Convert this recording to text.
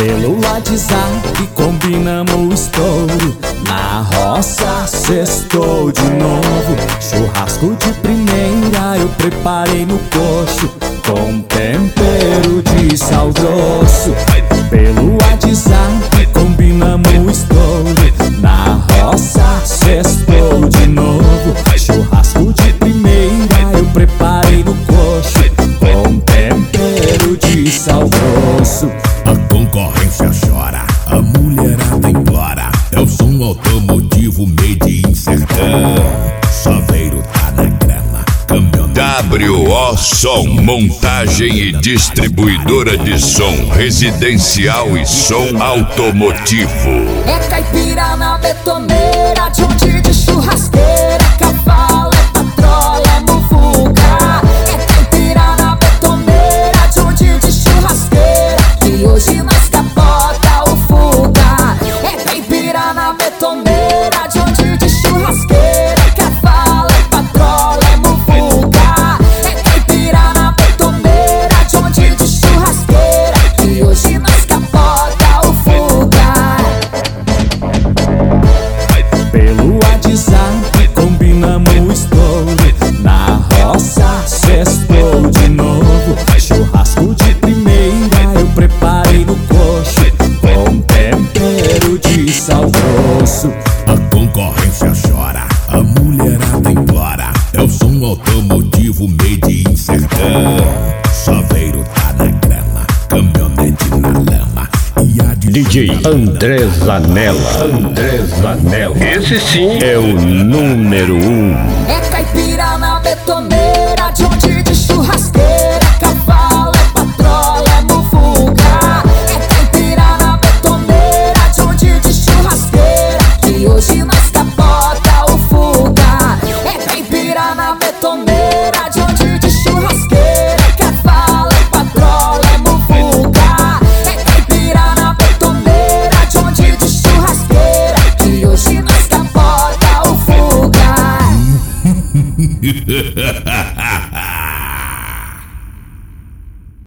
Pelo WhatsApp combinamos o estouro. Na roça sextou de novo. Churrasco de primeira eu preparei no coxo, com tempero de sal grosso. Pelo WhatsApp combinamos o estouro. Na roça sextou de novo. Churrasco de primeira eu preparei no coxo, com tempero de sal grosso. A concorrência chora, a mulherada implora. É o som automotivo made in sertão. Chaveiro tá na grama, caminhonete. WO Som, montagem e distribuidora de som residencial e som automotivo. É caipira na betoneira, de onde de churrasqueira, cavalo, é patrola, é muvuca. É caipira na betoneira, de onde de churrasqueira, que hoje nós capota o fuga. É caipira na betoneira, de onde de churrasqueira, cavalo, é patrola, é muvuca. É caipira na betoneira, de onde de churrasqueira, que hoje nós capota o fuga. Pelo WhatsApp combinamos o estouro. Na roça sextou de novo. Churrasco de primeira eu preparei no coxo, com tempero de sal grosso. A concorrência chora, a mulherada implora. É o som automotivo made in sertão. Chaveiro tá na grama, caminhonete na lama. E a DJ André Zanella. André Zanella. Esse sim é o número 1. É caipira na betoneira, de onde de churrasqueira, cavalo, é patrola, é muvuca. É caipira na betoneira, de onde de churrasqueira, que hoje nós capota o fuga. É caipira na betoneira, de onde de churrasqueira, cavalo, é patrola, é muvuca. É caipira na betoneira, de onde de churrasqueira, que hoje nós capota o fuga.